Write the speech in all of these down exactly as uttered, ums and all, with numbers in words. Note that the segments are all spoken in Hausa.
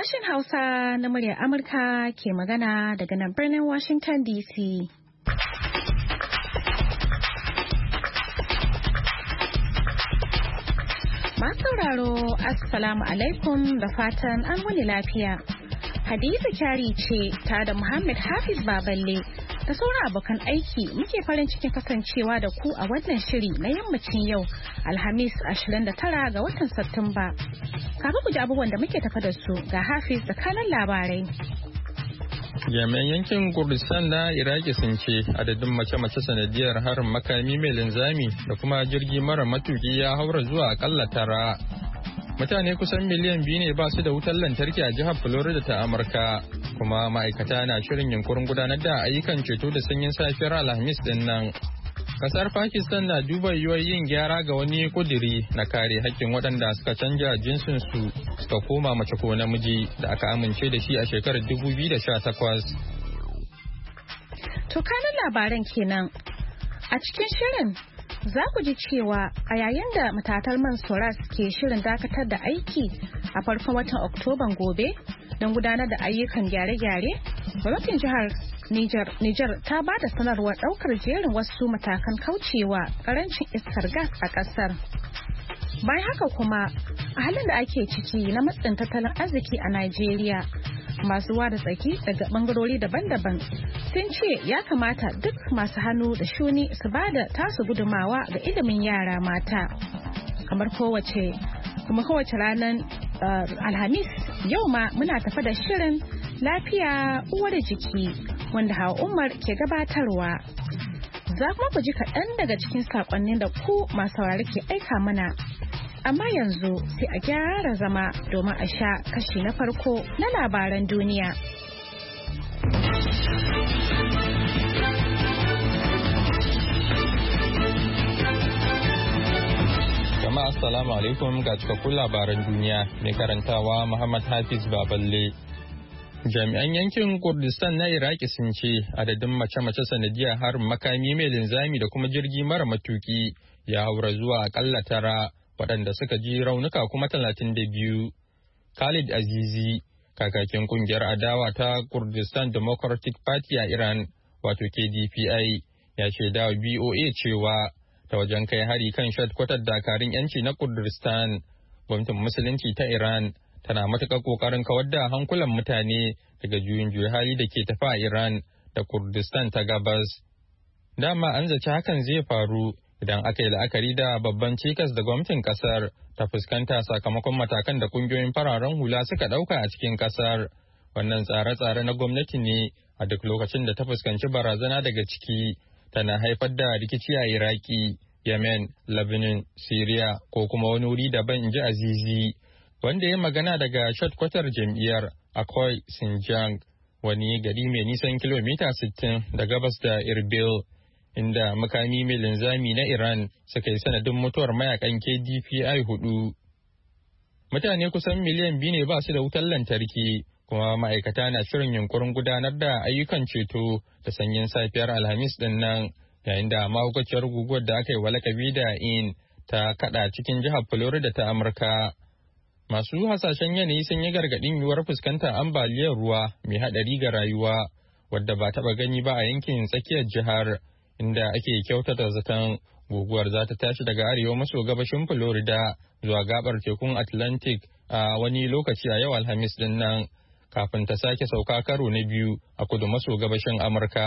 Sashen Hausa na muryar Amurka ke magana daga nan birnin Washington D C. Masu sauraro, Assalamu alaikum da fatan an wani lafiya. Hadiza Kyari ce ta da Muhammad Hafiz Baballe da sauran abokan aiki muke farin cikin kasancewa da ku a wannan shiri na yammacin yau Alhamis ashirin da tara ga watan Satumba. Kafin ku ji abubuwan da muke tafa da su ga Hafiz da kanan labarai. Jami'an yankin Kurdistan na Iraki sun ce adadin mace-mace sanadiyar harin makami mai linzami da kuma jirgi mara matuki ya haura zuwa akalla tara. Mutane kusan miliyan biyu ne ba su da wutar lantarki a jihar Florida ta Amurka, kuma ma'aikata na shirin yunkurin gudanar da ayyukan ceto da sanyin safiyar Alhamis din nan. Kasar Pakistan na duba yiwuwar yin gyara ga wani kudiri na kare hakkin waɗanda suka canja jinsinsu suka koma mace ko namiji da aka amince da shi a shekarar dubu biyu da sha takwas. To kanin labaran kenan. A cikin shirin za ku ji cewa a yayin da matatar man Soras ke shirin dakatar da aiki a farkon watan Oktoban gobe don gudanar da ayyukan gyare-gyare, gwamnatin jihar Nijar ta ba da sanarwar daukar jerin wasu matakan kaucewa karancin iskar gas a kasar. Bayan haka kuma, a halin da ake ciki na matsin tattalin arziki a Najeriya, masu wada tsaki daga bangarori daban-daban sun ce ya kamata duk masu hannu da shuni su ba da tasu gudumawa ga ilimin yara mata. Kamar kowace kuma kowace ranar uh, Alhamis, yau ma muna tafa da shirin lafiya uwar jiki wanda Hawa Umar ke gabatarwa. Za kuma ku ji kaɗan daga cikin saƙonnin da ku masu saurari ke aika mana. Amma yanzu sai a gyara zama domin a sha kashi na farko na labaran duniya. Jama'a assalamu alaikum ga cikakkun labaran duniya mai karantawa Muhammad Hafiz Baballe. Jami'an yankin Kurdistan na Iraki sun ce adadin mace-mace sanadiyar harin makami mai linzami da kuma jirgi mara matuki ya haura zuwa akalla tara, waɗanda suka ji raunuka kuma talatin da biyu. Khalid Azizi, kakakin kungiyar adawa ta Kurdistan Democratic Party a Iran, wato K D P I, ya shaida wa B O A cewa ta wajen kai hari kan shadkwatar dakarun yanci na Kurdistan, gwamnatin musulunci ta Iran tana matuƙar ƙoƙarin kawar da hankulan mutane daga juyin juya hali da ke tafi a Iran da Kurdistan ta gabas. Dama an zaci hakan zai faru idan aka yi la'akari da babban cikas da gwamnatin kasar ta fuskanta sakamakon matakan da kungiyoyin fararen hula suka ɗauka a cikin kasar. Wannan tsare-tsare na gwamnati ne a duk lokacin da ta fuskanci barazana daga ciki tana haifar da rikici a Iraki, Yemen, Lebanon, Syria ko kuma wani wuri daban, in ji Azizi, wanda ya magana daga shatkwatar jam'iyyar Akoy Sinjang, wani gari mai nisan kilomita sittin da gabas da Erbil, inda makami mai linzami na Iran suka yi sanadin mutuwar mayakan K D P I hudu. Mutane kusan miliyan biyu ne ba su da wutar lantarki, kuma ma'aikata na shirin yunkurin gudanar da ayyukan ceto da sanyin safiyar Alhamis din nan, yayin da mahaukaciyar guguwar da aka yi wa lakabi da In ta kada cikin jihar Florida ta Amurka. Masu hasashen yanayi sun yi gargaɗin yiwuwar fuskantar ambaliyar ruwa mai haɗari ga rayuwa, wadda ba taɓa gani ba a yankin tsakiyar jihar, inda ake kyautata zaton guguwar za ta tashi daga arewa maso gabashin Florida zuwa gabar tekun Atlantic a wani lokaci a yau Alhamis din nan, kafin ta sake sauka karo na biyu a kudu maso gabashin Amurka.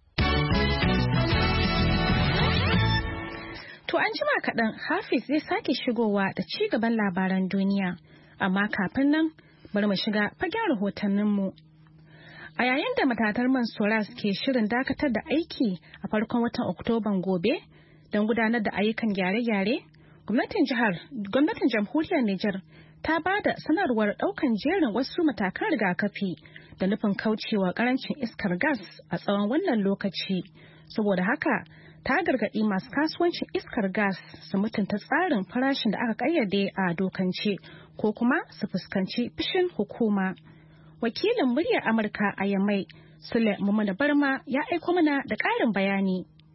To an jima kaɗan Hafiz zai sake shigowa da ci gaban labaran duniya, amma kafin nan bari mu shiga fagen rahotanninmu. A yayin da matatar man Soras ke shirin dakatar da aiki a farkon watan Oktoban gobe don gudanar da ayyukan gyare-gyare, gwamnatin jihar, gwamnatin jamhuriyar Nijar ta ba da sanarwar ɗaukan jerin wasu matakan rigakafi da nufin kaucewa ƙarancin iskar gas a tsawon wannan lokaci. Saboda haka, ta gargaɗi masu kasuwancin iskar gas su mutunta tsarin farashin da aka ƙayyade a dokance ko kuma su fuskanci fishin hukuma. Wakilin muryar Amurka a Yamai, Sule Mumuna Barma, ya aiko mana da ƙarin bayani. A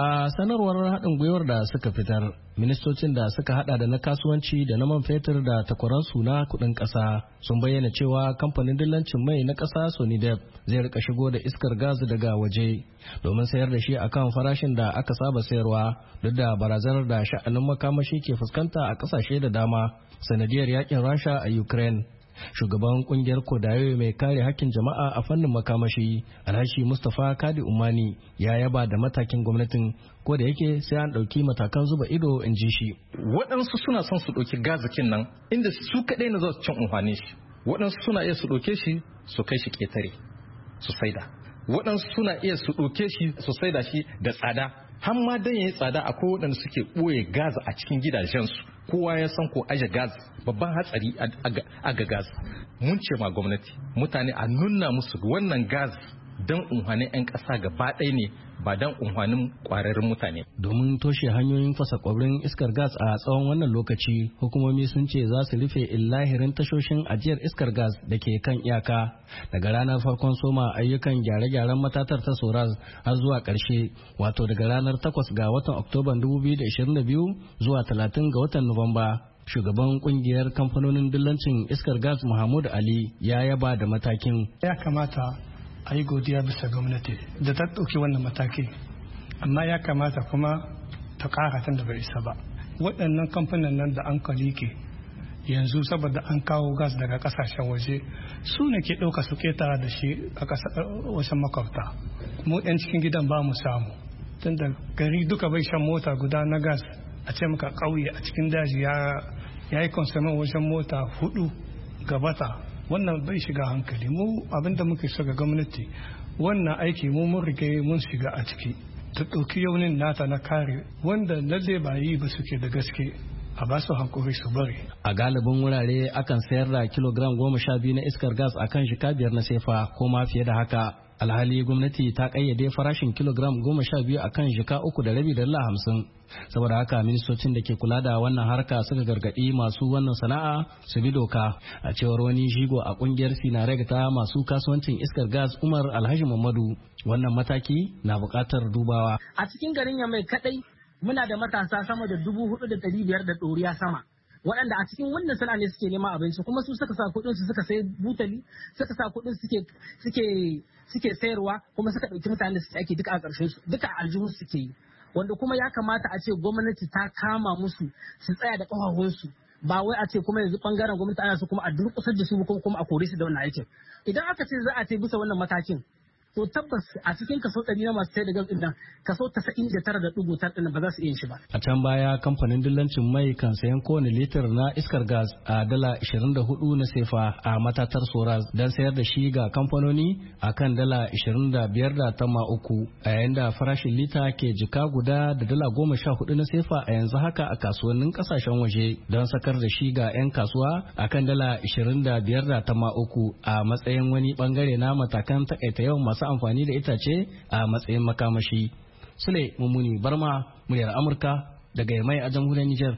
A sanarwar haɗin gwiwar da suka fitar, ministocin da suka hada da na kasuwanci da na man fetur da takwaransu na kuɗin ƙasa sun bayyana cewa kamfanin dillancin mai na ƙasa Sonidep zai rika shigo da iskar gas daga waje domin sayar da shi akan farashin da aka saba sayarwa duk da barazanar da sha'anin makamashi ke fuskanta a ƙasashe da dama sanadiyar yakin Rasha a Ukraine. Shugaban kungiyar Kodayo mai kare hakkin jama'a a fannin makamashi Alhaji Mustapha Kadi Umani ya yaba da matakin gwamnatin ko da yake sai an ɗauki matakan zuba ido in ji shi. Waɗansu suna son su ɗauki gazakin nan inda su kaɗai na za su cin umfani shi. Waɗansu suna iya su ɗauke shi su kai shi ƙetare su saida. Waɗansu suna iya su ɗauke shi su saida shi da tsada. Har ma dan yayi tsada akwai waɗanda suke ɓoye gas a cikin gidajensu. Kowa ya san ko aje gas babban hatsari a ga gas. Mun ce ma gwamnati mutane a nuna musu wannan gas don unhwanin 'yan ƙasa gaba ɗaya ne ba don unhwanin ƙwararrun mutane. Domin toshe hanyoyin fasa ƙwabrin iskar gas a tsawon wannan lokaci, hukumomi sun ce za su rufe illahirin tashoshin ajiyar iskar gas da ke kan iyaka daga ranar farkon soma ayyukan gyare-gyaren matatar ta Soraz har zuwa ƙarshe, wato daga ranar takwas ga watan Oktoban dubu biyu da ashirin da biyu zuwa talatin ga watan Nuwamba. Shugaban kungiyar kamfanonin dillancin iskar gas Muhammadu Ali ya yaba da matakin. Ya kamata a yi godiya bisa gwamnati da ta ɗauki wannan mataki, amma ya kamata kuma ta ƙara tun da bai isa ba. Waɗannan kamfanin nan da an kalike yanzu saboda an kawo gas daga ƙasashen waje su ne ke ɗauka su ketara da shi a wasu makwabta. Mu ɗan cikin gidan ba mu samu, tun da gari duka bai shan mota guda na gas a ce muka ƙauye a cikin daji ya yi konsumin wajen mota hudu gabata. Wannan bai shiga hankali. Mu abinda muke so ga gwamnati wannan aiki mu mun rike mun shiga a ciki ta ɗauki yaunin nata na kare wanda lalle ba yi ba suke da gaske a ba su hankuri su bari. A galibin wurare akan sayar da kilogram goma sha biyu na iskar gas akan shika biyar na sefa ko ma fiye da haka. Alhali gwamnati ta kayyade farashin kilogram goma sha biyu akan shika uku da rabi da dala hamsin. Saboda haka ministocin da ke kula da wannan harka suka gargaɗi masu wannan sana'a su bi doka. A cewar wani shigo a kungiyar Sinareg ta masu kasuwancin iskar gas Umar Alhaji Mamadu, wannan mataki na buƙatar dubawa. A cikin garin Yamai kadai muna da matasa sama da dubu hudu da ɗari biyar da ɗoriya sama. Waɗanda a cikin wannan sana'a ne suke neman abinci kuma su suka sa kuɗin su suka sai butali suka sa kuɗin suke suke suke sayarwa kuma suka ɗauki mutane su ake duka a ƙarshen su duka aljihun suke yi, wanda kuma ya kamata a ce gwamnati ta kama musu su tsaya da ƙafafunsu ba wai a ce kuma yanzu bangaren gwamnati ana so kuma a durƙusar da su ko kuma a kore su da wannan aikin. Idan aka ce za a ce bisa wannan matakin to tabbas a cikin kaso ɗari na masu sai da gas ɗin nan kaso tasa'in da tara da ɗigo tara ɗin ba za su iya shi ba. A can baya kamfanin dillancin mai kan sayan kowane litir na iskar gas a dala ashirin da hudu na sefa a matatar Soraz don sayar da shi ga kamfanoni a kan dala ashirin da biyar da tamma uku a yayin da farashin lita ke jika guda da dala goma sha hudu na sefa a yanzu haka a kasuwannin kasashen waje don sakar da shi ga 'yan kasuwa a kan dala ashirin da biyar da tamma uku a matsayin wani bangare na matakan takaita yawan masu amfani da itace a matsayin makamashi. Sule Mummuni Barma, muryar Amurka daga Yamai a jamhuriyar Nijar.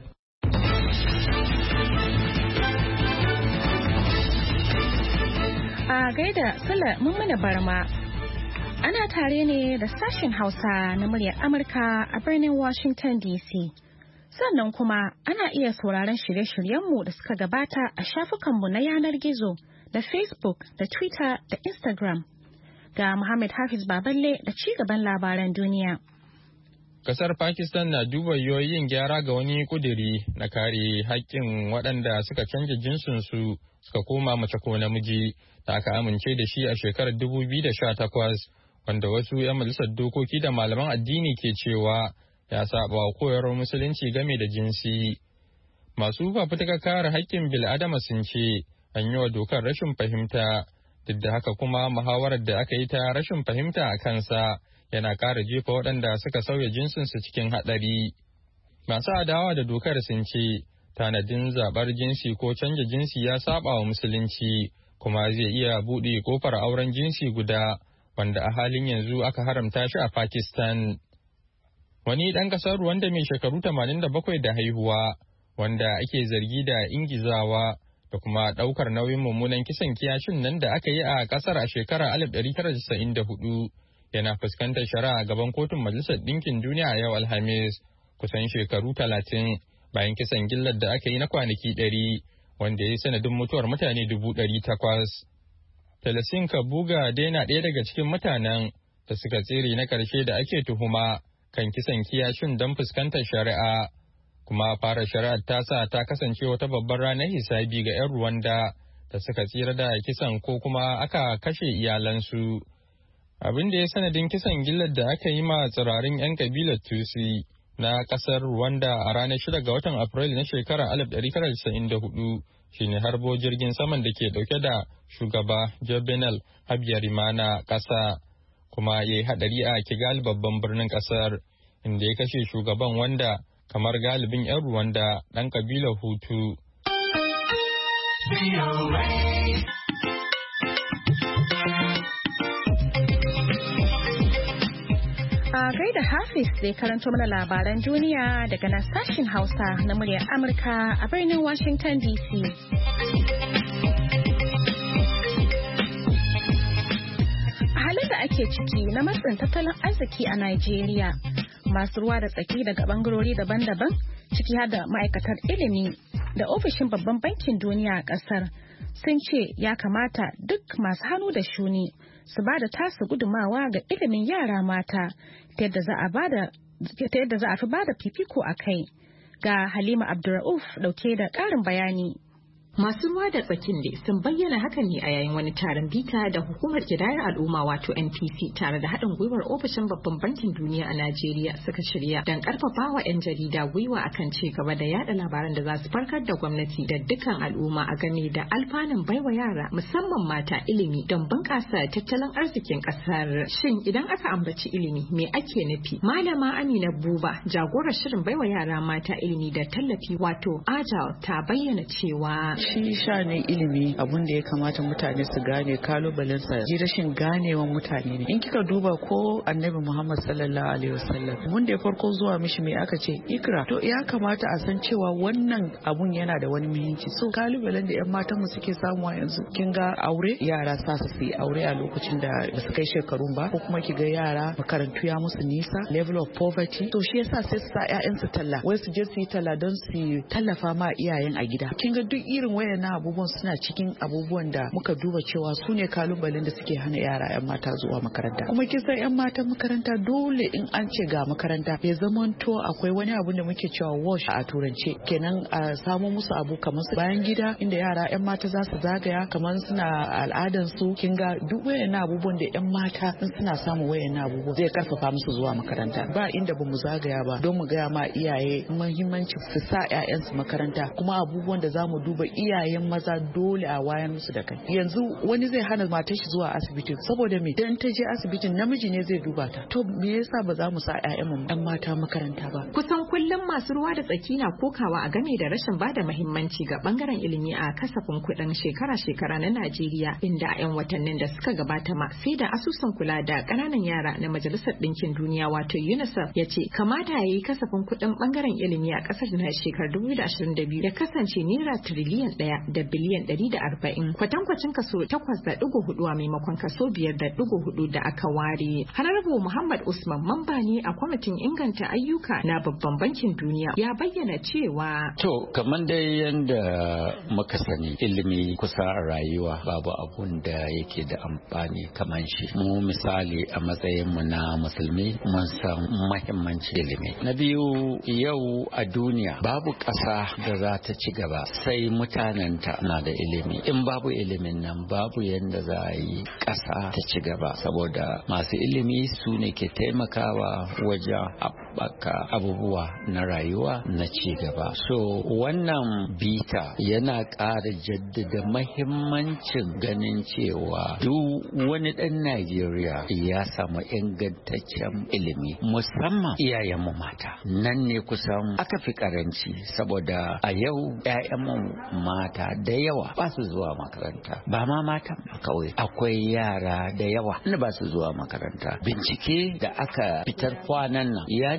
A gaida Sule Mummuni Barma. Ana tare ne da sashen Hausa na muryar Amurka a birnin Washington D C. Sannan kuma ana iya sauraron shirye-shiryenmu da suka gabata a shafukanmu na yanar gizo da Facebook da Twitter da Instagram. Ga Muhammad Hafiz Baballe da ci gaban labaran duniya. Kasar Pakistan na duba yoyin gyara ga wani kuduri na kare haƙƙin waɗanda suka canja jinsinsu suka koma mace ko namiji da aka amince da shi a shekarar dubu biyu da sha takwas, wanda wasu 'yan majalisar dokoki da malaman addini ke cewa ya saba wa koyarwar musulunci game da jinsi. Masu fafutukar kare haƙƙin bil'adama sun ce an yi wa dokar rashin fahimta. Duk da haka kuma muhawarar da aka yi ta rashin fahimta a kansa yana ƙara jefa waɗanda suka sauya jinsinsu cikin haɗari. Masu adawa da dokar sun ce tanadin zaɓar jinsi ko canja jinsi ya saba wa musulunci kuma zai iya buɗe ƙofar auren jinsi guda wanda a halin yanzu aka haramta shi a Pakistan. Wani ɗan ƙasar Rwanda mai shekaru tamanin da bakwai da haihuwa wanda ake zargi da ingizawa da kuma ɗaukar nauyin mummunan kisan kiyashin nan da aka yi a ƙasar a shekarar alif ɗari tara da casa'in da hudu yana fuskantar shari'a gaban kotun Majalisar Ɗinkin Duniya a yau Alhamis, kusan shekaru talatin bayan kisan gillar da aka yi na kwanaki ɗari, wanda ya yi sanadin mutuwar mutane dubu ɗari takwas. Talasin Kabuga dai na ɗaya daga cikin mutanen da suka tsere na ƙarshe da ake tuhuma kan kisan kiyashin don fuskantar shari'a, kuma fara shari'ar ta sa ta kasance wata babbar ranar hisabi ga 'yan Ruwanda da suka tsira da kisan ko kuma aka kashe iyalansu. Abin da ya sanadin kisan gillar da aka yi ma tsirarin 'yan kabilar Tutsi na ƙasar Rwanda a ranar shida ga watan Afrilu na shekarar alif ɗari tara da casa'in da hudu shine harbo jirgin saman da ke dauke da shugaba Juvenal Habyarimana ƙasa, kuma ya yi haɗari a Kigali babban birnin ƙasar, inda ya kashe shugaban wanda kamar galibin 'yan Rwanda ɗan kabilar Hutu. A gaida Hafiz da ya karanto mana labaran duniya daga nan sashen Hausa na muryar Amurka a birnin Washington D C. A halin da ake ciki na matsin tattalin arziki a Najeriya, masu ruwa da tsaki daga bangarori daban-daban ciki har da ma'aikatar ilimi da ofishin babban bankin duniya a kasar sun ce ya kamata duk masu hannu da shuni su ba da tasu gudumawa ga ilimin yara mata ta yadda za a fi ba da fifiko a kai. Ga Halima Abdurrauf dauke da ƙarin bayani. Masu ruwa da tsakin ne sun bayyana hakan ne a yayin wani taron bita da hukumar kidayar al'umma wato N P C tare da haɗin gwiwar ofishin babban bankin duniya a Najeriya suka shirya don ƙarfafa wa 'yan jarida gwiwa akan ci gaba da yada labaran da za su farkar da gwamnati da dukkan al'umma a game da alfanun baiwa yara musamman mata ilimi don bunƙasa tattalin arzikin ƙasar. Shin idan aka ambaci ilimi me ake nufi? Malama Amina Buba, jagorar shirin baiwa yara mata ilimi da tallafi wato Agile, ta bayyana cewa shi shanin ilimi abun da ya kamata mutane su gane kalubalensa ji rashin ganewan mutane ne. In kika duba ko annabi Muhammad sallallahu alaihi wasallam mun da farko zuwa mishi me aka ce ikra, to ya kamata a san cewa wannan abun yana da wani muhimmanci. So kalubalen da yan matan mu suke samuwa yanzu kin ga aure, yara sa su yi aure a lokacin da ba su kai shekarun ba, ko kuma ki ga yara makarantu ya musu nisa, level of poverty, to shi yasa sai su sa ƴaƴan su talla, wai su je su yi talla don su tallafa ma iyayen a gida. Kin ga duk irin wayannan abubuwan suna cikin abubuwan da muka duba cewa su ne kalubalen da suke hana yara 'yan mata zuwa makaranta. Kuma kisan 'yan matan makaranta dole in an ce ga makaranta ya zamanto akwai wani abu da muke cewa wash a turance, kenan a samo musu abu kamar su bayan gida inda yara 'yan mata za su zagaya kamar suna al'adan su. Kin ga duk wayannan abubuwan da 'yan mata in suna samun wayannan abubuwan zai karfafa musu zuwa makaranta. Ba inda bamu zagaya ba don mu gaya ma iyaye muhimmanci su sa 'ya'yansu makaranta, kuma abubuwan da zamu duba iyayen maza dole a wayar musu da kai. Yanzu wani zai hana matar shi zuwa asibiti saboda me, dan ta je asibitin namiji ne zai duba ta. To me yasa ba za mu sa ƴaƴan mu ɗan mata makaranta ba? Kusan kullum masu ruwa da tsaki na kokawa a game da rashin bada muhimmanci ga bangaren ilimi a kasafin kuɗin shekara-shekara na Najeriya, inda a 'yan watannin da suka gabata ma sai da asusun kula da ƙananan yara na Majalisar Ɗinkin Duniya wato UNICEF ya ce kamata ya yi kasafin kuɗin bangaren ilimi a ƙasar na shekarar dubu biyu da ashirin da biyu ya kasance naira tiriliyan ɗaya da biliyan ɗari da arba'in, kwatankwacin kaso takwas da ɗigo hudu a maimakon kaso biyar da ɗigo hudu da aka ware. Honorable Muhammad Usman, mamba ne a kwamitin inganta ayyuka na babban bankin duniya, ya bayyana cewa to kamar dai yanda muka sani ilimi kusa a rayuwa babu abun da yake da amfani kamar shi. Mu misali a matsayin mu na musulmi mun san muhimmancin ilimi. Na biyu, yau a duniya babu ƙasa da za ta ci gaba sai mutanenta na da ilimi. In babu ilimin nan babu yadda za a yi ƙasa ta ci gaba, saboda masu ilimi su ne ke taimakawa wajen haɓaka abubuwa na rayuwa na ci gaba. So wannan bita yana ƙara jaddada mahimmancin ganin cewa duk wani ɗan Najeriya ya samu ingantaccen ilimi, musamman iyayenmu mata. Nan ne kusan aka fi karanci, saboda a yau 'ya'yanmu mata da yawa ba su zuwa makaranta. Ba ma mata kawai, akwai yara da yawa da ba su zuwa makaranta. Bincike da aka fitar kwanan nan ya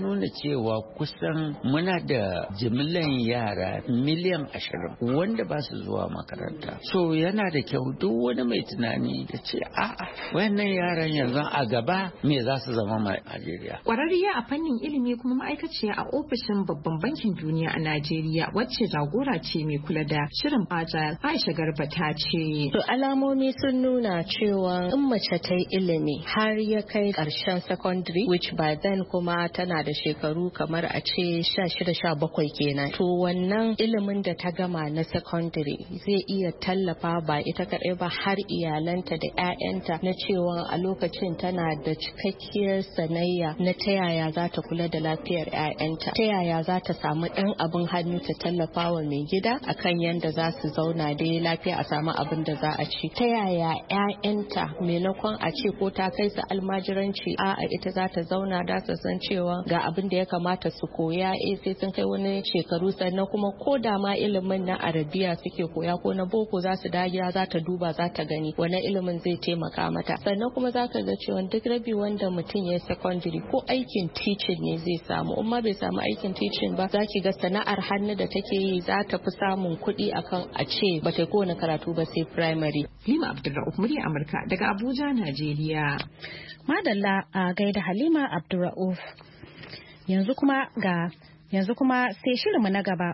nuna cewa kusan muna da jimillan yara miliyan ashirin wanda ba su zuwa makaranta. So yana da kyau duk wani mai tunani da ce a'a wannan yaran yanzu a gaba me za su zama ma Najeriya. Kwararriya a fannin ilimi kuma ma'aikaciya a ofishin babban bankin duniya a Najeriya wacce jagora ce mai kula da shirin Agile Aisha Garba ta ce. To alamomi sun nuna cewa in mace ta yi ilimi har ya kai ƙarshen secondary which by then kuma tana da shekaru kamar a ce sha shida sha bakwai kenan. To wannan ilimin da ta gama na secondary zai iya tallafa ba ita kaɗai ba har iyalanta da 'ya'yanta na cewa a lokacin tana da cikakkiyar sanayya na ta yaya za ta kula da lafiyar 'ya'yanta, ta yaya za ta samu ɗan abin hannu ta tallafa wa mai gida akan yadda za su zauna dai lafiya a samu abin da za a ci, ta yaya 'ya'yanta maimakon a ce ko ta kai su almajiranci a'a ita za ta zauna da su san cewa ga abin da ya kamata su koya eh sai sun kai wani shekaru sannan kuma ko da ma ilimin na arabiya suke koya ko na boko za su dagiya za ta duba za ta gani wannan ilimin zai taimaka mata. Sannan kuma za ka ga cewa duk rabi wanda mutum ya yi secondary ko aikin teaching ne zai samu, in ma bai samu aikin teaching ba za ki ga sana'ar hannu da take yi za ta fi samun kuɗi akan a ce ba ta kowane karatu ba sai primary. Halima Abdulra'uf murya Amurka daga Abuja, Najeriya. Madalla a gaida Halima Abdulra'uf. Yanzu kuma ga yanzu kuma sai shirinmu na gaba.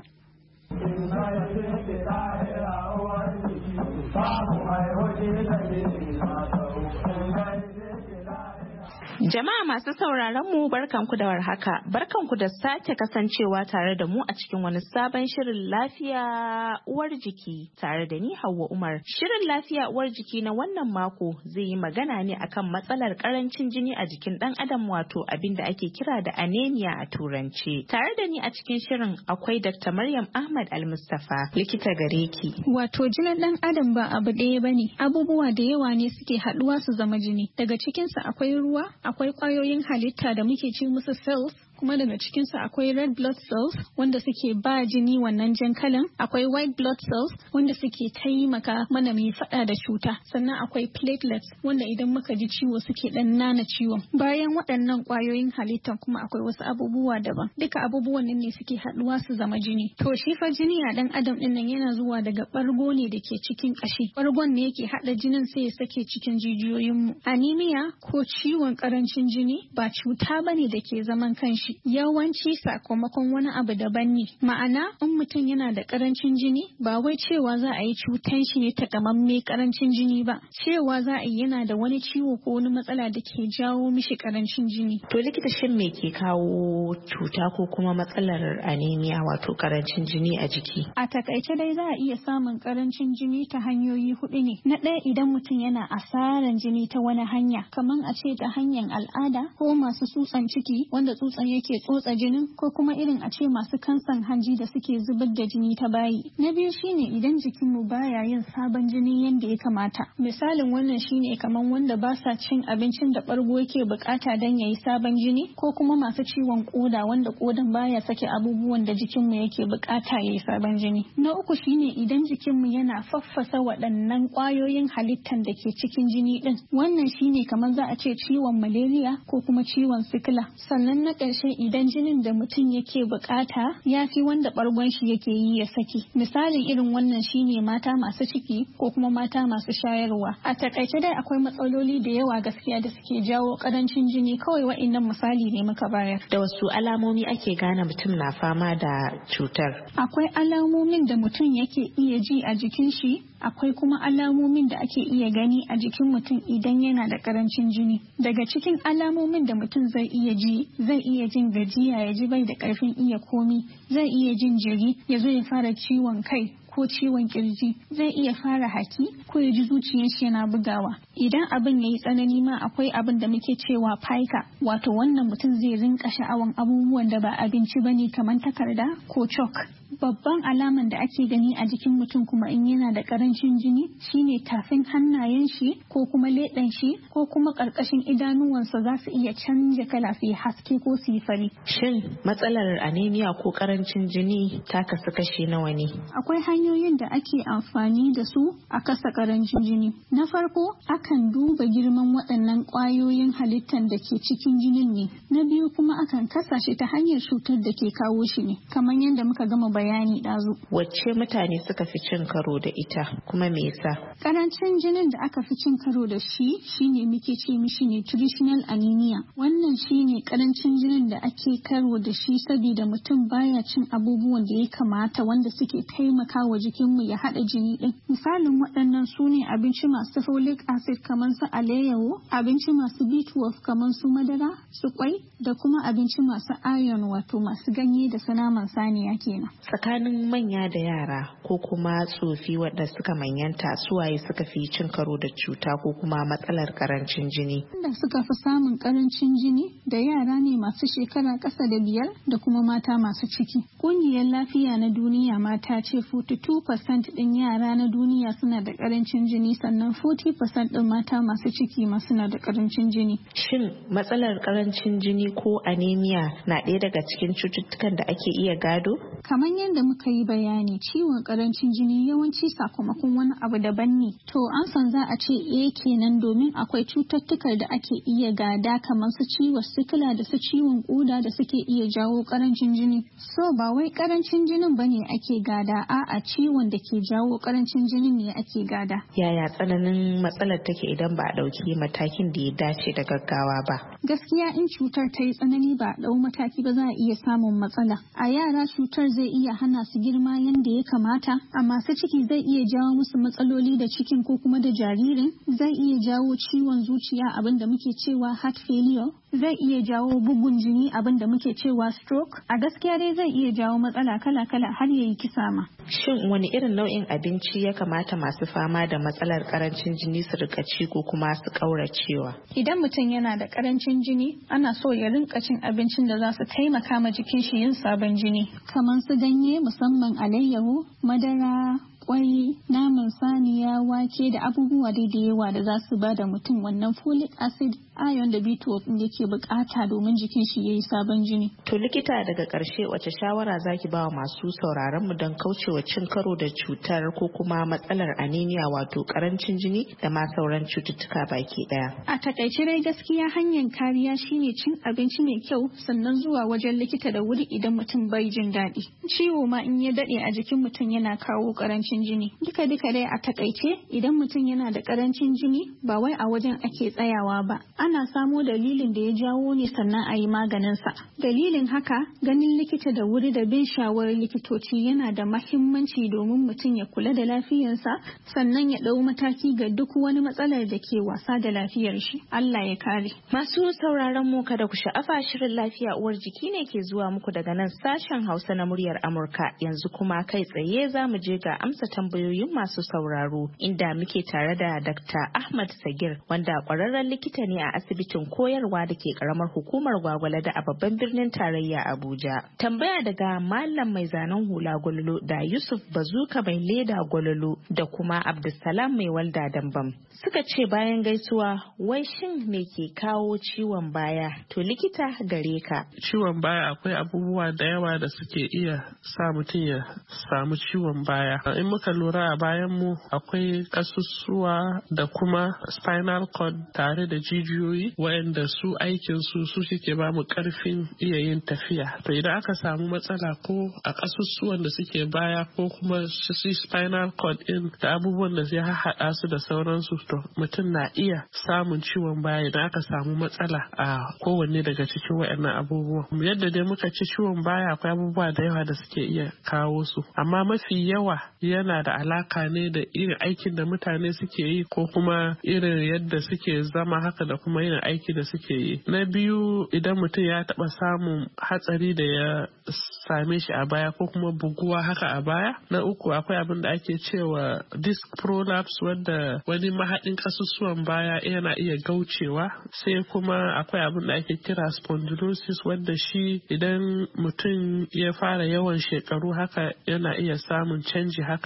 Jama'a masu sauraron mu barkanku da warhaka, barkanku da sake kasancewa tare da mu a cikin wani sabon shirin lafiya uwar jiki tare da ni Hauwa Umar. Shirin lafiya uwar jiki na wannan mako zai yi magana ne akan matsalar karancin jini a jikin dan adam wato abin da ake kira da anemia a turanci. Tare da ni a cikin shirin akwai Doctor Maryam Ahmad Al-Mustafa, likita gare ki. Wato jinin dan adam ba abu ɗaya bane, abubuwa da yawa ne suke haɗuwa su zama jini. Daga cikinsa akwai ruwa, akwai kwayoyin halitta da muke ce musu cells, kuma daga cikinsu akwai red blood cells wanda suke ba jini wannan jan kalan, akwai white blood cells wanda suke taimaka mana mai fada da cuta, sannan akwai platelets wanda idan muka ji ciwo suke dan nana ciwon. Bayan waɗannan kwayoyin halittan kuma akwai wasu abubuwa daban, duka abubuwan nan ne suke haɗuwa su zama jini. To shi fa jini a dan adam din nan yana zuwa daga ɓargo ne da ke cikin ƙashi, ɓargon ne yake haɗa jinin sai ya sake cikin jijiyoyinmu. Anemia ko ciwon ƙarancin jini ba cuta bane da ke zaman kanshi, yawanci sakamakon wani abu daban ne. Ma'ana in mutum yana da karancin jini ba wai cewa za a yi cutan shi ne takamamme karancin jini ba, cewa za a yi yana da wani ciwo ko wani matsala da ke jawo mishi karancin jini. To likita, shin me ke kawo cuta ko kuma matsalar anemia wato karancin jini a jiki? A takaice dai za a iya samun karancin jini ta hanyoyi hudu ne. Na ɗaya idan mutum yana asaran jini ta wani hanya, kamar a ce ta hanyar al'ada ko masu tsutsan ciki wanda tsutsan yake tsotsa jinin, ko kuma irin a ce masu kansan hanji da suke zubar da jini ta bayi. Na biyu shine idan jikinmu baya yin sabon jini yadda ya kamata. Misalin wannan shine kamar wanda ba sa cin abincin da ɓargo yake bukata don yayi sabon jini, ko kuma masu ciwon koda wanda kodan baya sake abubuwan da jikinmu yake bukata yayi sabon jini. Na uku shine idan jikinmu yana faffasa waɗannan ƙwayoyin halittan da ke cikin jini din. Wannan shine kamar za a ce ciwon malaria ko kuma ciwon sikila. Sannan na ƙarshe idan jinin da mutum yake bukata ya fi wanda ɓargon shi yake yi ya saki. Misalin irin wannan shine mata masu ciki ko kuma mata masu shayarwa. A takaice dai akwai matsaloli da yawa gaskiya da suke jawo ƙarancin jini, kawai wa'innan misali ne muka bayar. Da wasu alamomi ake gane mutum na fama da cutar? Akwai alamomin da mutum yake iya ji a jikin shi, akwai kuma alamomin da ake iya gani a jikin mutum idan yana da karancin jini. Daga cikin alamomin da mutum zai iya ji, zai iya jin gajiya, ya ji bai da karfin iya komi, zai iya jin jiri, ya zo ya fara ciwon kai ko ciwon kirji, zai iya fara haki ko ya ji zuciyar shi yana bugawa. Idan abin yayi tsanani ma akwai abin da muke cewa pica, wato wannan mutum zai rinka sha'awan abubuwan da ba abinci bane kamar takarda ko chalk. Babban alaman da ake gani a jikin mutum kuma in yana da karancin jini shine tafin hannayen shi ko kuma leɗen shi ko kuma ƙarƙashin idanuwansa za su iya canja kala su yi haske ko su yi fari. Shin matsalar anemia ko karancin jini ta kasu kashi nawa ne? Akwai hanyoyin da ake amfani da su a kasa karancin jini. Na farko, akan duba girman waɗannan ƙwayoyin halittar da ke cikin jinin ne. Na biyu kuma akan kasa shi ta hanyar cutar da ke kawo shi ne, kamar yadda muka gama bayani ɗazu. Wacce mutane suka fi cin karo da ita kuma me yasa? Karancin jinin da aka fi cin karo da shi shine muke ce mishi nutritional anemia. Wannan shine karancin jinin da ake karo da shi saboda mutum baya cin abubuwan da ya kamata wanda suke taimakawa jikinmu ya haɗa jini ɗin. Misalin waɗannan su ne abinci masu folic acid kamar su alayyawo, abinci masu B twelve kamar su madara, su kwai, da kuma abinci masu iron wato masu ganye da su naman saniya kenan. Tsakanin manya da yara ko kuma tsofi wadda suka manyanta suwaye suka fi cin karo da cuta ko kuma matsalar karancin jini? Da suka fi samun karancin jini da yara ne masu shekara ƙasa da biyar da kuma mata masu ciki. Ƙungiyar lafiya na duniya mata ce forty-two percent ɗin yara na duniya suna da karancin jini, sannan forty percent ɗin mata masu ciki ma suna da karancin jini. Shin matsalar karancin jini ko anemia na ɗaya daga cikin cututtukan da ake iya gado? Kamar yadda muka yi bayani, ciwon karancin jini yawanci sakamakon wani abu daban ne. To an san za a ce eh kenan domin akwai cututtukan da ake iya gada kamar su ciwon sikila da su ciwon koda da suke iya jawo karancin jini. So ba wai karancin jinin bane ake gada, a'a ciwon da ke jawo karancin jinin ne ake gada. Yaya tsananin matsalar take idan ba a ɗauki matakin da ya dace da gaggawa ba? Gaskiya in cutar ta yi tsanani ba a ɗau mataki ba za a iya samun matsala. A yara cutar zai iya hana su girma yadda ya kamata, a masu ciki zai iya jawo musu matsaloli da cikin ko kuma da jaririn, zai iya jawo ciwon zuciya abin da muke cewa heart failure, zai iya jawo bugun jini abin da muke cewa stroke. A gaskiya dai zai iya jawo matsala kala-kala har yayi kisa ma. Shin wani irin nau'in abinci ya kamata masu fama da matsalar karancin jini su rika ci ko kuma su kauracewa? Idan mutum yana da karancin jini, ana so ya rinka cin abincin da za su taimaka ma jikin shi yin sabon jini, kamar su ganye musamman alayyahu, madara, kwai, naman saniya, wake da abubuwa dai da yawa da za su ba da mutum wannan folic acid, iron da B twelve da yake bukata domin jikin shi yayi sabon jini. To likita, daga karshe wace shawara zaki ba wa masu sauraron mu don kaucewa cin karo da cutar ko kuma matsalar anemia wato karancin jini da ma sauran cututtuka baki daya? A takaice dai gaskiya hanyar kariya shine cin abinci mai kyau, sannan zuwa wajen likita da wuri idan mutum bai jin daɗi. Ciwo ma in ya daɗe a jikin mutum yana kawo karancin jini. Duka duka dai a takaice idan mutum yana da karancin jini ba wai a wajen ake tsayawa ba. Ana samo dalilin da ya jawo ne sannan a yi maganinsa. Dalilin haka ganin likita da wuri da bin shawarar likitoci yana da mahimmanci domin mutum ya kula da lafiyarsa sannan ya ɗau mataki ga duk wani matsalar da ke wasa da lafiyar shi. Allah ya kare. Masu sauraron mu kada ku sha'afa, shirin lafiya uwar jiki ne ke zuwa muku daga nan sashen Hausa na muryar Amurka. Yanzu kuma kai tsaye za mu je ga amsa tambayoyin masu sauraro, inda muke tare da Dakta Ahmad Sagir, wanda ƙwararren likita ne a asibitin koyarwa da ke karamar hukumar Gwagwalada a babban birnin tarayya Abuja. Tambaya daga Malam mai zanen hula Gwalolo da Yusuf Bazuka mai leda Gwalolo da kuma Abdulsalam mai walda Dambam. Suka ce bayan gaisuwa, wai shin me ke kawo ciwon baya? To likita gare ka. Ciwon baya akwai abubuwa da yawa da suke iya sa mutum ya samu ciwon baya. In muka lura a bayan mu akwai ƙasusuwa da kuma spinal cord tare da jijiyoyi waɗanda su aikin su su suke ba mu ƙarfin iya yin tafiya. To idan aka samu matsala ko a ƙasusuwan da suke baya ko kuma su spinal cord din da abubuwan da ya haɗa su da sauransu, to mutum na iya samun ciwon baya idan aka samu matsala a kowanne daga cikin waɗannan abubuwan. Yadda dai muka ci ciwon baya akwai abubuwa da yawa da suke iya kawo su, amma mafi yawa yana da alaka ne da irin aikin da mutane suke yi ko kuma irin yadda suke zama haka da kuma yin aiki da suke yi. Na biyu, idan mutum ya taɓa samun hatsari da ya same shi a baya ko kuma buguwa haka a baya. Na uku, akwai abin da ake cewa disc prolapse wanda wani mahaɗin ƙasusuwan baya yana iya gaucewa. Sai kuma akwai abin da ake kira spondylosis wanda shi idan mutum ya fara yawan shekaru haka yana iya samun canji haka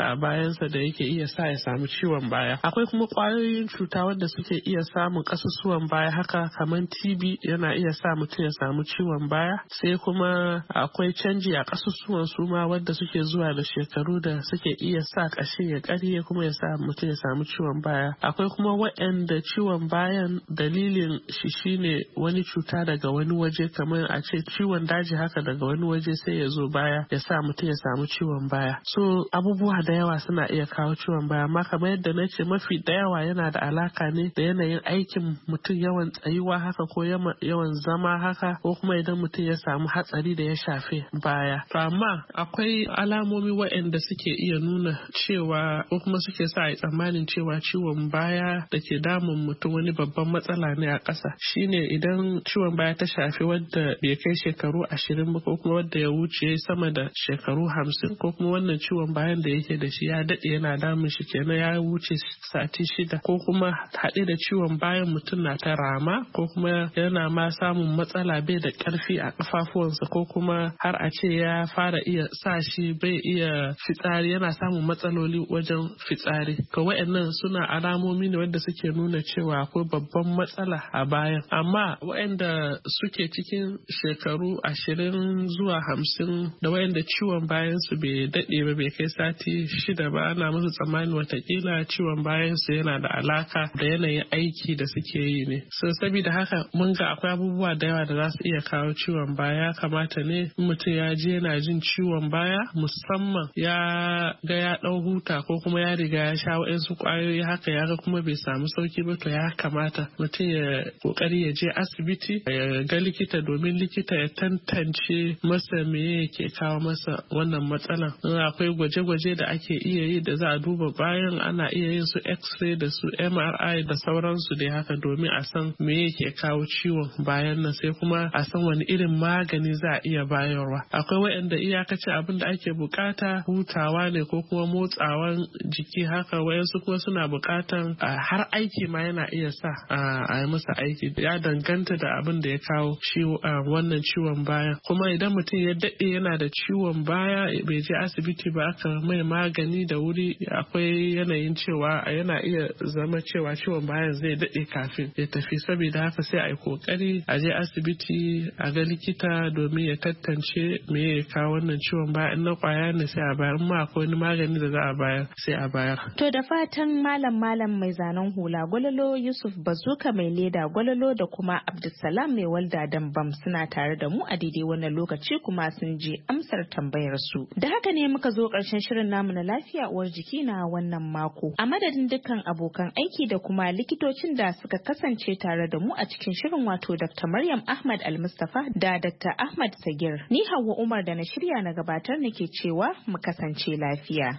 a bayansa da yake iya sa ya samu ciwon baya. Akwai kuma kwayoyin cuta wanda suke iya samun kasusuwan baya haka kamar T B yana iya sa mutum ya samu ciwon baya. Sai kuma akwai canji a kasusuwan su ma wanda suke zuwa da shekaru da suke iya sa kashin ya karye kuma ya sa mutum ya samu ciwon baya. Akwai kuma waɗanda ciwon bayan dalilin shi shine wani cuta daga wani waje kamar a ce ciwon daji haka daga wani waje sai ya zo baya ya sa mutum ya samu ciwon baya. So abubuwa da yawa suna iya kawo ciwon baya amma kamar yadda na ce mafi da yawa yana da alaka ne da yanayin aikin mutum, yawan tsayuwa haka ko yawan zama haka ko kuma idan mutum ya samu hatsari da ya shafe baya. To amma akwai alamomi waɗanda suke iya nuna cewa ko kuma suke sa a tsammanin cewa ciwon baya da ke damun mutum wani babban matsala ne a ƙasa. Shine idan ciwon baya ta shafi wadda bai kai shekaru ashirin ba ko kuma wadda ya wuce sama da shekaru hamsin ko kuma wannan ciwon bayan da yake da shi ya daɗe yana damun shi kenan ya wuce sati shida ko kuma haɗe da ciwon bayan mutum na ta rama ko kuma yana ma samun matsala bai da ƙarfi a ƙafafuwansa ko kuma har a ce ya fara iya sa shi bai iya fitsari, yana samun matsaloli wajen fitsari. To waɗannan suna alamomi ne wanda suke nuna cewa akwai babban matsala a bayan. Amma waɗanda suke cikin shekaru ashirin zuwa hamsin da waɗanda ciwon bayan su bai daɗe ba bai kai sati shida ba ana musu tsammani watakila ciwon bayan su yana da alaka da yanayin aiki da suke yi ne. So saboda haka mun ga akwai abubuwa da yawa da za su iya kawo ciwon baya. Kamata ne mutum ya je yana jin ciwon baya musamman ya ga ya ɗau huta ko kuma ya riga ya sha waɗansu ƙwayoyi haka ya ga kuma bai samu sauki ba, to ya kamata mutum ya kokari ya je asibiti ya ga likita domin likita ya tantance masa me yake kawo masa wannan matsalan. Akwai gwaje-gwaje da ake iya yi da za a duba bayan, ana iya yin su x-ray da su M R I da sauransu dai haka domin a san me yake kawo ciwon bayan nan, sai kuma a san wani irin magani za a iya bayarwa. Akwai waɗanda iyakacin abin da ake bukata hutawa ne ko kuma motsawan jiki haka, wayansu kuma suna bukatan har aiki ma yana iya sa a yi masa aiki. Ya danganta da abin da ya kawo wannan ciwon baya. Kuma idan mutum ya daɗe yana da ciwon baya bai je asibiti ba aka mai magani da wuri, akwai yanayin cewa yana iya zama cewa ciwon bayan zai daɗe kafin ya tafi. Saboda haka sai a yi kokari a je asibiti a ga likita domin ya tantance me ya kawo wannan ciwon baya. In na kwaya ne sai a bayar, in ma akwai wani magani da za a bayar sai a bayar. To da fatan malam malam mai zanen hula Gwalolo, Yusuf Bazuka mai leda Gwalolo da kuma Abdulsalam mai walda Dambam suna tare da mu a daidai wannan lokaci kuma sun je amsar tambayar su. Da haka ne muka zo ƙarshen shirin namu na lafiya uwar jiki na wannan mako. A madadin dukkan abokan aiki da kuma likitocin da suka kasance tare da mu a cikin shirin, wato Doctor Maryam Ahmad Al-Mustafa da Doctor Ahmad Sagir. Ni Hauwa Umar da na shirya na gabatar nake cewa mu kasance lafiya.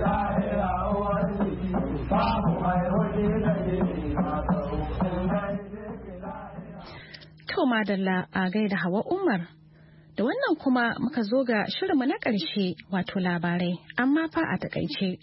To madalla a gaida Hawa Umar. Da wannan kuma muka zo ga shirinmu na ƙarshe, wato labarai, amma fa a takaice.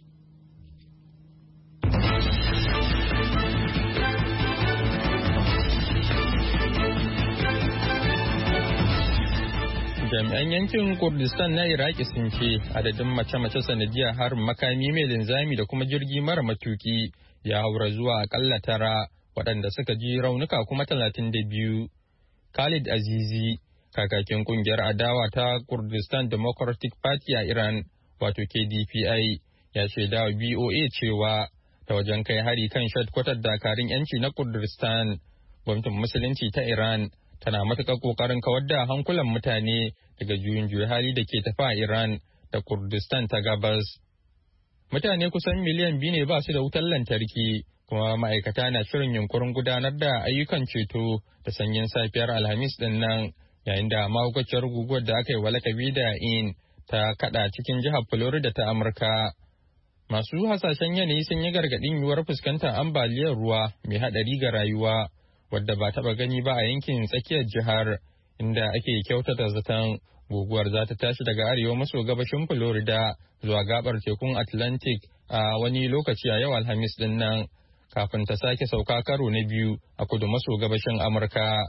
Jami'an yankin Kurdistan na Iraki sun ce adadin mace-mace sanadiyar harin makami mai linzami da kuma jirgi mara matuki ya haura zuwa akalla tara, waɗanda suka ji raunuka kuma talatin da biyu. Khalid Azizi, kakakin kungiyar adawa ta Kurdistan Democratic Party a Iran, wato K D P I, ya shaida wa B O A cewa ta wajen kai hari kan shadkwatar dakarun yanci na Kurdistan, gwamnatin musulunci ta Iran tana matuƙar ƙoƙarin kawar da hankulan mutane daga juyin juya hali da ke tafi a Iran da Kurdistan ta gabas. Mutane kusan miliyan biyu ne ba su da wutar lantarki, kuma ma'aikata na shirin yunkurin gudanar da ayyukan ceto da sanyin safiyar Alhamis din nan, yayin da mahaukaciyar guguwar da aka yi wa lakabi da In ta kada cikin jihar Florida ta Amurka. Masu hasashen yanayi sun yi gargaɗin yiwuwar fuskantar ambaliyar ruwa mai haɗari ga rayuwa, wadda ba taɓa gani ba a yankin tsakiyar jihar, inda ake kyautata zaton guguwar za ta tashi daga arewa maso gabashin Florida zuwa gabar tekun Atlantic a wani lokaci a yau Alhamis din nan, kafin ta sake sauka karo na biyu a kudu maso gabashin Amurka.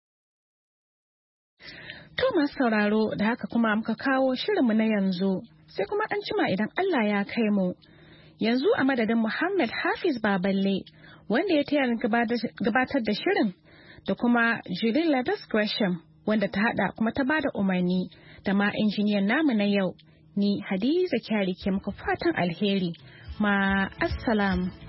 To masu sauraro, da haka kuma muka kawo shirinmu na yanzu, sai kuma an jima idan Allah ya kai mu. Yanzu a madadin Muhammad Hafiz Baballe wanda ya taya gabatar da shirin da kuma Julie Ladas Gresham wanda ta hada kuma ta bada umarni da ma injiniyan namu na yau. Ni Hadiza Kyari ke muku fatan alheri. Ma assalam.